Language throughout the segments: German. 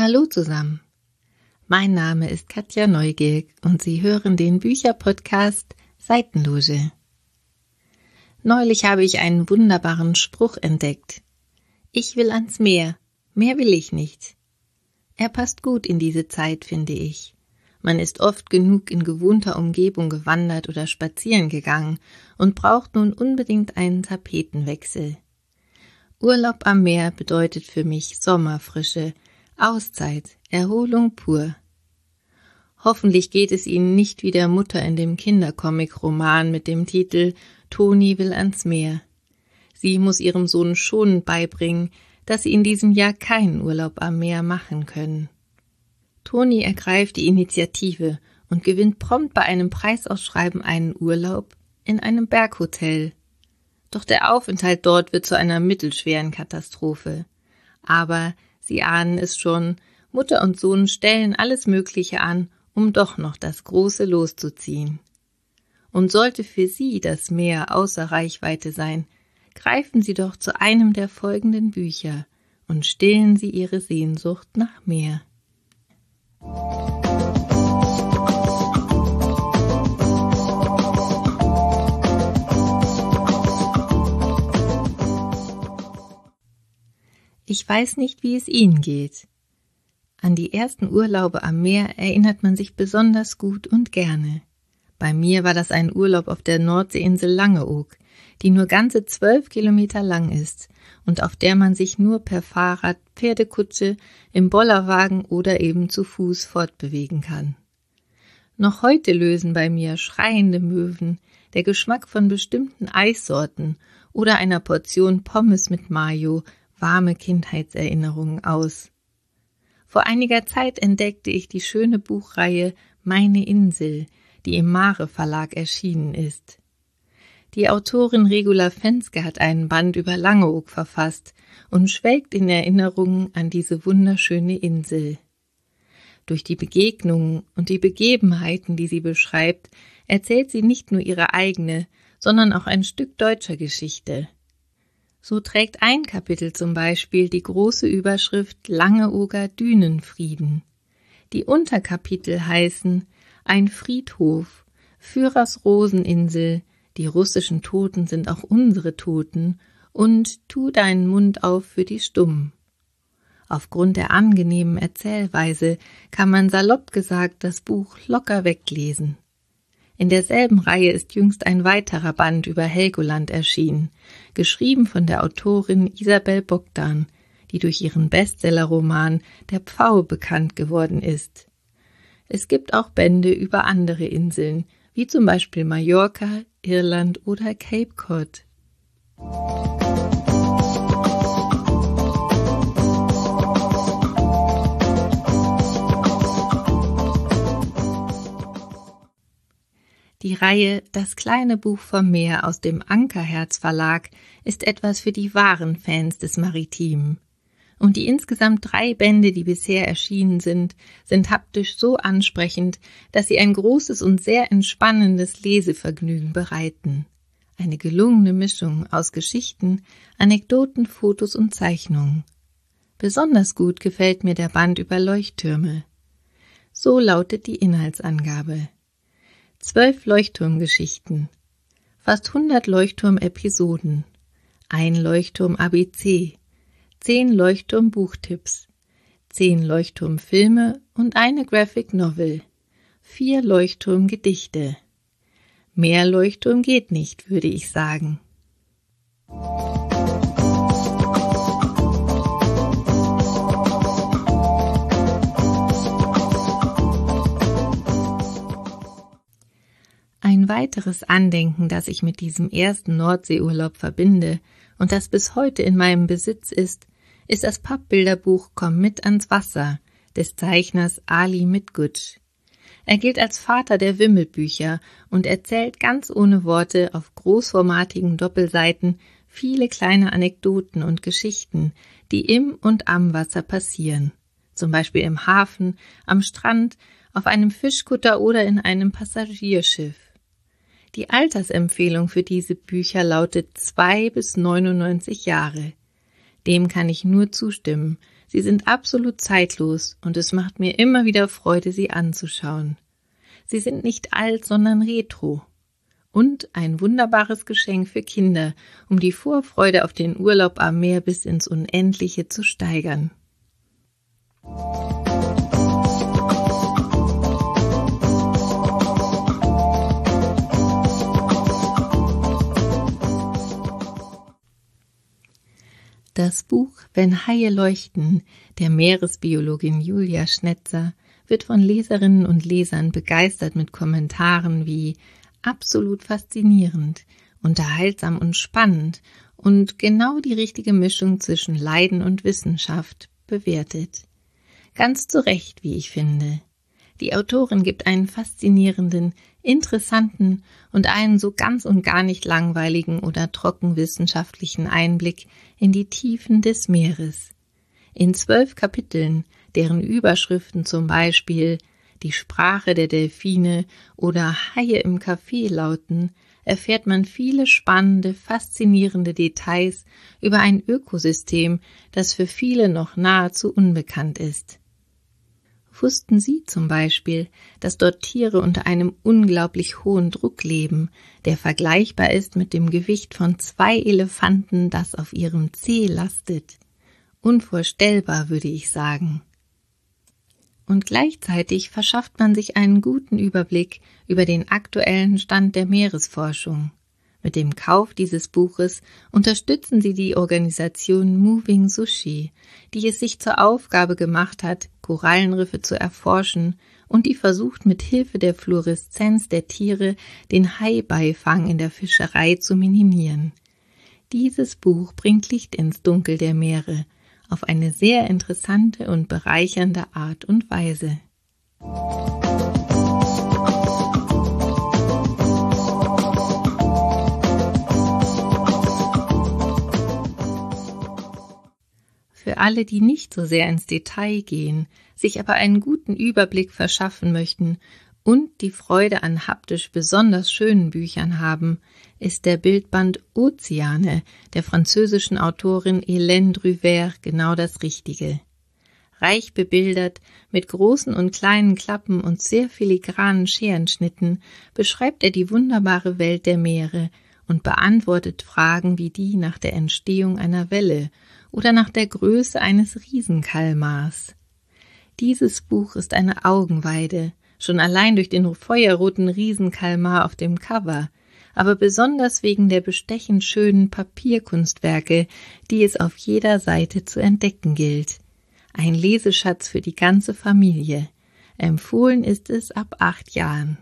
Hallo zusammen, mein Name ist Katja Neugierk und Sie hören den Bücherpodcast Seitenloge. Neulich habe ich einen wunderbaren Spruch entdeckt. Ich will ans Meer, mehr will ich nicht. Er passt gut in diese Zeit, finde ich. Man ist oft genug in gewohnter Umgebung gewandert oder spazieren gegangen und braucht nun unbedingt einen Tapetenwechsel. Urlaub am Meer bedeutet für mich Sommerfrische, Auszeit, Erholung pur. Hoffentlich geht es Ihnen nicht wie der Mutter in dem Kindercomic-Roman mit dem Titel Toni will ans Meer. Sie muss ihrem Sohn schonend beibringen, dass sie in diesem Jahr keinen Urlaub am Meer machen können. Toni ergreift die Initiative und gewinnt prompt bei einem Preisausschreiben einen Urlaub in einem Berghotel. Doch der Aufenthalt dort wird zu einer mittelschweren Katastrophe. Aber Sie ahnen es schon, Mutter und Sohn stellen alles Mögliche an, um doch noch das große Los zu ziehen. Und sollte für Sie das Meer außer Reichweite sein, greifen Sie doch zu einem der folgenden Bücher und stillen Sie Ihre Sehnsucht nach Meer. Ich weiß nicht, wie es Ihnen geht. An die ersten Urlaube am Meer erinnert man sich besonders gut und gerne. Bei mir war das ein Urlaub auf der Nordseeinsel Langeoog, die nur ganze 12 Kilometer lang ist und auf der man sich nur per Fahrrad, Pferdekutsche, im Bollerwagen oder eben zu Fuß fortbewegen kann. Noch heute lösen bei mir schreiende Möwen, der Geschmack von bestimmten Eissorten oder einer Portion Pommes mit Mayo warme Kindheitserinnerungen aus. Vor einiger Zeit entdeckte ich die schöne Buchreihe Meine Insel, die im Mare Verlag erschienen ist. Die Autorin Regula Fenske hat einen Band über Langeoog verfasst und schwelgt in Erinnerungen an diese wunderschöne Insel. Durch die Begegnungen und die Begebenheiten, die sie beschreibt, erzählt sie nicht nur ihre eigene, sondern auch ein Stück deutscher Geschichte. So trägt ein Kapitel zum Beispiel die große Überschrift Langeooger Dünenfrieden. Die Unterkapitel heißen Ein Friedhof, Führers Roseninsel, die russischen Toten sind auch unsere Toten und Tu deinen Mund auf für die Stummen. Aufgrund der angenehmen Erzählweise kann man salopp gesagt das Buch locker weglesen. In derselben Reihe ist jüngst ein weiterer Band über Helgoland erschienen, geschrieben von der Autorin Isabel Bogdan, die durch ihren Bestsellerroman Der Pfau bekannt geworden ist. Es gibt auch Bände über andere Inseln, wie zum Beispiel Mallorca, Irland oder Cape Cod. Die Reihe Das kleine Buch vom Meer aus dem Ankerherz Verlag ist etwas für die wahren Fans des Maritimen. Und die insgesamt 3 Bände, die bisher erschienen sind haptisch so ansprechend, dass sie ein großes und sehr entspannendes Lesevergnügen bereiten. Eine gelungene Mischung aus Geschichten, Anekdoten, Fotos und Zeichnungen. Besonders gut gefällt mir der Band über Leuchttürme. So lautet die Inhaltsangabe. 12 Leuchtturmgeschichten, fast 100 Leuchtturm-Episoden, ein Leuchtturm-ABC, 10 Leuchtturm-Buchtipps, 10 Leuchtturm-Filme und eine Graphic Novel, 4 Leuchtturm-Gedichte. Mehr Leuchtturm geht nicht, würde ich sagen. Ein weiteres Andenken, das ich mit diesem ersten Nordseeurlaub verbinde und das bis heute in meinem Besitz ist das Pappbilderbuch Komm mit ans Wasser des Zeichners Ali Mitgutsch. Er gilt als Vater der Wimmelbücher und erzählt ganz ohne Worte auf großformatigen Doppelseiten viele kleine Anekdoten und Geschichten, die im und am Wasser passieren. Zum Beispiel im Hafen, am Strand, auf einem Fischkutter oder in einem Passagierschiff. Die Altersempfehlung für diese Bücher lautet 2 bis 99 Jahre. Dem kann ich nur zustimmen, Sie sind absolut zeitlos und es macht mir immer wieder Freude, sie anzuschauen. Sie sind nicht alt, sondern retro. Und ein wunderbares Geschenk für Kinder, um die Vorfreude auf den Urlaub am Meer bis ins Unendliche zu steigern. Das Buch »Wenn Haie leuchten« der Meeresbiologin Julia Schnetzer wird von Leserinnen und Lesern begeistert mit Kommentaren wie absolut faszinierend, unterhaltsam und spannend und genau die richtige Mischung zwischen Leiden und Wissenschaft bewertet. Ganz zu Recht, wie ich finde. Die Autorin gibt einen faszinierenden, interessanten und einen so ganz und gar nicht langweiligen oder trocken wissenschaftlichen Einblick in die Tiefen des Meeres. In 12 Kapiteln, deren Überschriften zum Beispiel »Die Sprache der Delfine« oder »Haie im Café« lauten, erfährt man viele spannende, faszinierende Details über ein Ökosystem, das für viele noch nahezu unbekannt ist. Wussten Sie zum Beispiel, dass dort Tiere unter einem unglaublich hohen Druck leben, der vergleichbar ist mit dem Gewicht von 2 Elefanten, das auf ihrem Zeh lastet? Unvorstellbar, würde ich sagen. Und gleichzeitig verschafft man sich einen guten Überblick über den aktuellen Stand der Meeresforschung. Mit dem Kauf dieses Buches unterstützen Sie die Organisation Moving Sushi, die es sich zur Aufgabe gemacht hat, Korallenriffe zu erforschen und die versucht, mit Hilfe der Fluoreszenz der Tiere den Haibeifang in der Fischerei zu minimieren. Dieses Buch bringt Licht ins Dunkel der Meere auf eine sehr interessante und bereichernde Art und Weise. Für alle, die nicht so sehr ins Detail gehen, sich aber einen guten Überblick verschaffen möchten und die Freude an haptisch besonders schönen Büchern haben, ist der Bildband Ozeane der französischen Autorin Hélène Druvert genau das Richtige. Reich bebildert, mit großen und kleinen Klappen und sehr filigranen Scherenschnitten beschreibt er die wunderbare Welt der Meere und beantwortet Fragen wie die nach der Entstehung einer Welle oder nach der Größe eines Riesenkalmars. Dieses Buch ist eine Augenweide, schon allein durch den feuerroten Riesenkalmar auf dem Cover, aber besonders wegen der bestechend schönen Papierkunstwerke, die es auf jeder Seite zu entdecken gilt. Ein Leseschatz für die ganze Familie. Empfohlen ist es ab 8 Jahren.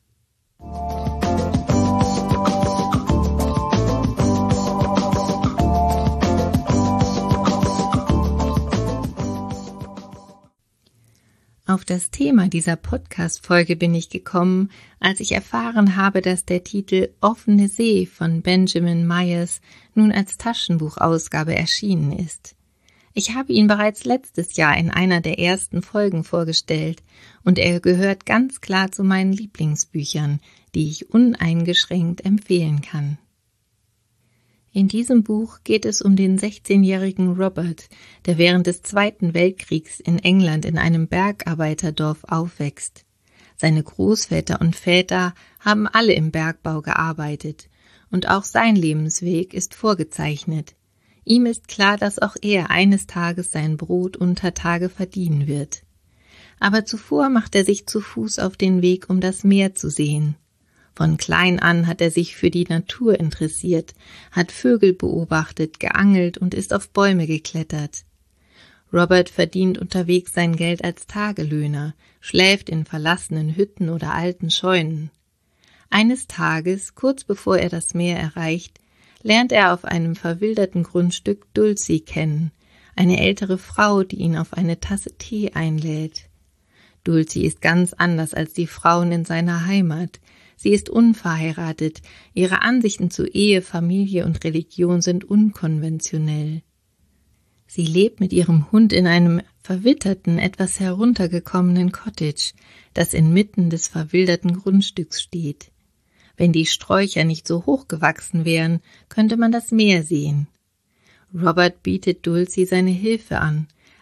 Auf das Thema dieser Podcast-Folge bin ich gekommen, als ich erfahren habe, dass der Titel »Offene See« von Benjamin Myers nun als Taschenbuchausgabe erschienen ist. Ich habe ihn bereits letztes Jahr in einer der ersten Folgen vorgestellt und er gehört ganz klar zu meinen Lieblingsbüchern, die ich uneingeschränkt empfehlen kann. In diesem Buch geht es um den 16-jährigen Robert, der während des Zweiten Weltkriegs in England in einem Bergarbeiterdorf aufwächst. Seine Großväter und Väter haben alle im Bergbau gearbeitet und auch sein Lebensweg ist vorgezeichnet. Ihm ist klar, dass auch er eines Tages sein Brot unter Tage verdienen wird. Aber zuvor macht er sich zu Fuß auf den Weg, um das Meer zu sehen. Von klein an hat er sich für die Natur interessiert, hat Vögel beobachtet, geangelt und ist auf Bäume geklettert. Robert verdient unterwegs sein Geld als Tagelöhner, schläft in verlassenen Hütten oder alten Scheunen. Eines Tages, kurz bevor er das Meer erreicht, lernt er auf einem verwilderten Grundstück Dulcie kennen, eine ältere Frau, die ihn auf eine Tasse Tee einlädt. Dulcie ist ganz anders als die Frauen in seiner Heimat. Sie ist unverheiratet, ihre Ansichten zu Ehe, Familie und Religion sind unkonventionell. Sie lebt mit ihrem Hund in einem verwitterten, etwas heruntergekommenen Cottage, das inmitten des verwilderten Grundstücks steht. Wenn die Sträucher nicht so hoch gewachsen wären, könnte man das Meer sehen. Robert bietet Dulcie seine Hilfe an,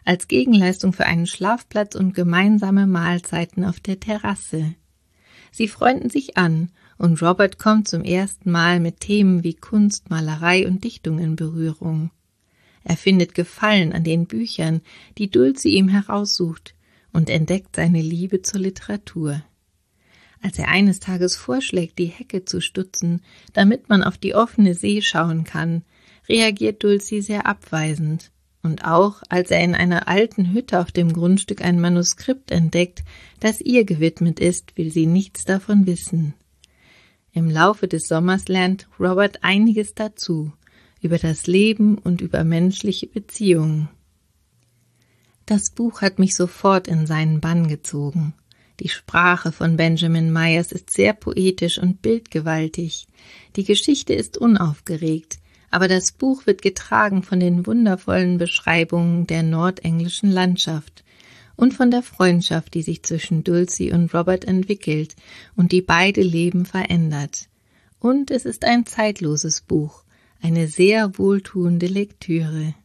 als Gegenleistung für einen Schlafplatz und gemeinsame Mahlzeiten auf der Terrasse. Sie freunden sich an und Robert kommt zum ersten Mal mit Themen wie Kunst, Malerei und Dichtung in Berührung. Er findet Gefallen an den Büchern, die Dulcie ihm heraussucht, und entdeckt seine Liebe zur Literatur. Als er eines Tages vorschlägt, die Hecke zu stutzen, damit man auf die offene See schauen kann, reagiert Dulcie sehr abweisend. Und auch, als er in einer alten Hütte auf dem Grundstück ein Manuskript entdeckt, das ihr gewidmet ist, will sie nichts davon wissen. Im Laufe des Sommers lernt Robert einiges dazu, über das Leben und über menschliche Beziehungen. Das Buch hat mich sofort in seinen Bann gezogen. Die Sprache von Benjamin Myers ist sehr poetisch und bildgewaltig. Die Geschichte ist unaufgeregt, aber das Buch wird getragen von den wundervollen Beschreibungen der nordenglischen Landschaft und von der Freundschaft, die sich zwischen Dulcie und Robert entwickelt und die beide Leben verändert. Und es ist ein zeitloses Buch, eine sehr wohltuende Lektüre.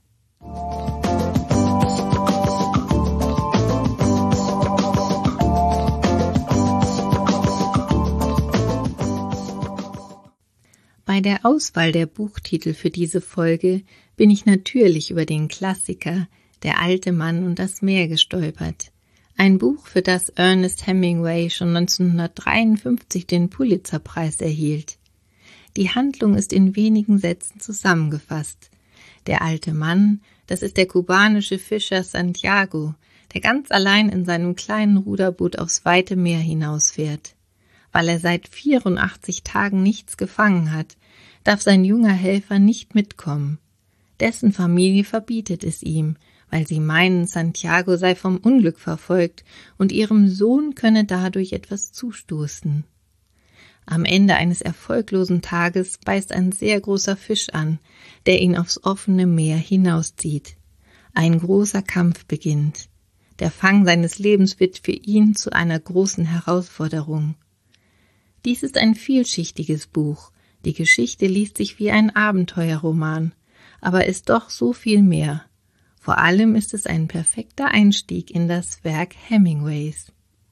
Bei der Auswahl der Buchtitel für diese Folge bin ich natürlich über den Klassiker Der alte Mann und das Meer gestolpert. Ein Buch, für das Ernest Hemingway schon 1953 den Pulitzerpreis erhielt. Die Handlung ist in wenigen Sätzen zusammengefasst. Der alte Mann, das ist der kubanische Fischer Santiago, der ganz allein in seinem kleinen Ruderboot aufs weite Meer hinausfährt. Weil er seit 84 Tagen nichts gefangen hat, darf sein junger Helfer nicht mitkommen. Dessen Familie verbietet es ihm, weil sie meinen, Santiago sei vom Unglück verfolgt und ihrem Sohn könne dadurch etwas zustoßen. Am Ende eines erfolglosen Tages beißt ein sehr großer Fisch an, der ihn aufs offene Meer hinauszieht. Ein großer Kampf beginnt. Der Fang seines Lebens wird für ihn zu einer großen Herausforderung. Dies ist ein vielschichtiges Buch. Die Geschichte liest sich wie ein Abenteuerroman, aber ist doch so viel mehr. Vor allem ist es ein perfekter Einstieg in das Werk Hemingways.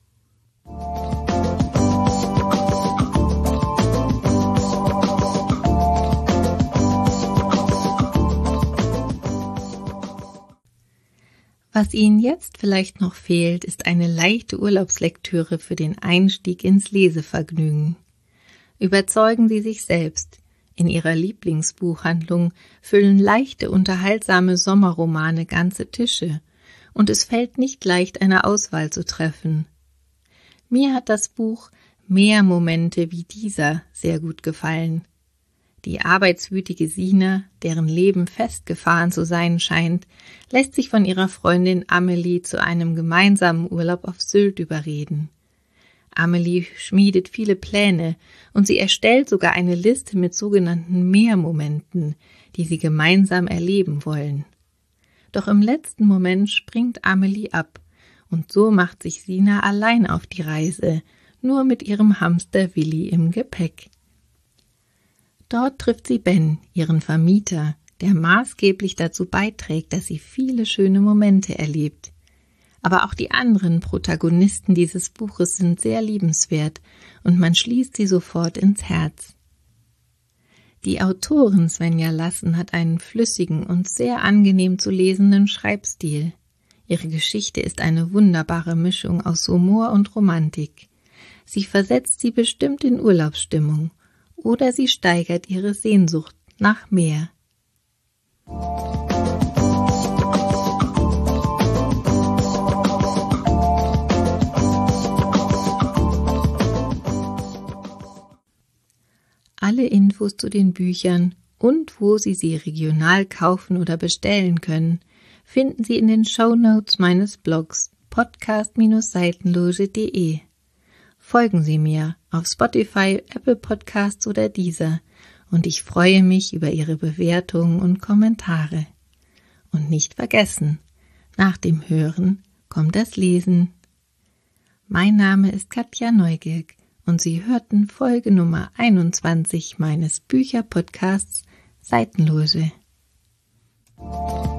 Was Ihnen jetzt vielleicht noch fehlt, ist eine leichte Urlaubslektüre für den Einstieg ins Lesevergnügen. Überzeugen Sie sich selbst. In Ihrer Lieblingsbuchhandlung füllen leichte, unterhaltsame Sommerromane ganze Tische, und es fällt nicht leicht, eine Auswahl zu treffen. Mir hat das Buch Mehr Momente wie dieser sehr gut gefallen. Die arbeitswütige Sina, deren Leben festgefahren zu sein scheint, lässt sich von ihrer Freundin Amelie zu einem gemeinsamen Urlaub auf Sylt überreden. Amelie schmiedet viele Pläne und sie erstellt sogar eine Liste mit sogenannten Mehrmomenten, die sie gemeinsam erleben wollen. Doch im letzten Moment springt Amelie ab und so macht sich Sina allein auf die Reise, nur mit ihrem Hamster Willi im Gepäck. Dort trifft sie Ben, ihren Vermieter, der maßgeblich dazu beiträgt, dass sie viele schöne Momente erlebt. Aber auch die anderen Protagonisten dieses Buches sind sehr liebenswert und man schließt sie sofort ins Herz. Die Autorin Svenja Lassen hat einen flüssigen und sehr angenehm zu lesenden Schreibstil. Ihre Geschichte ist eine wunderbare Mischung aus Humor und Romantik. Sie versetzt sie bestimmt in Urlaubsstimmung. Oder sie steigert ihre Sehnsucht nach mehr. Alle Infos zu den Büchern und wo Sie sie regional kaufen oder bestellen können, finden Sie in den Shownotes meines Blogs podcast-seitenloge.de. Folgen Sie mir auf Spotify, Apple Podcasts oder Deezer und ich freue mich über Ihre Bewertungen und Kommentare. Und nicht vergessen, nach dem Hören kommt das Lesen. Mein Name ist Katja Neugierk und Sie hörten Folge Nummer 21 meines Bücherpodcasts Seitenloge.